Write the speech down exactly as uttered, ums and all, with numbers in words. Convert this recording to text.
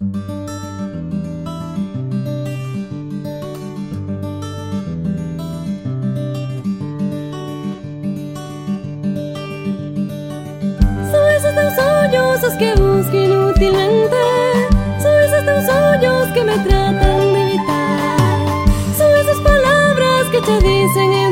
Son esos tan sollozos que busco inútilmente, son esos tan sollozos que me tratan de evitar, son esas palabras que te dicen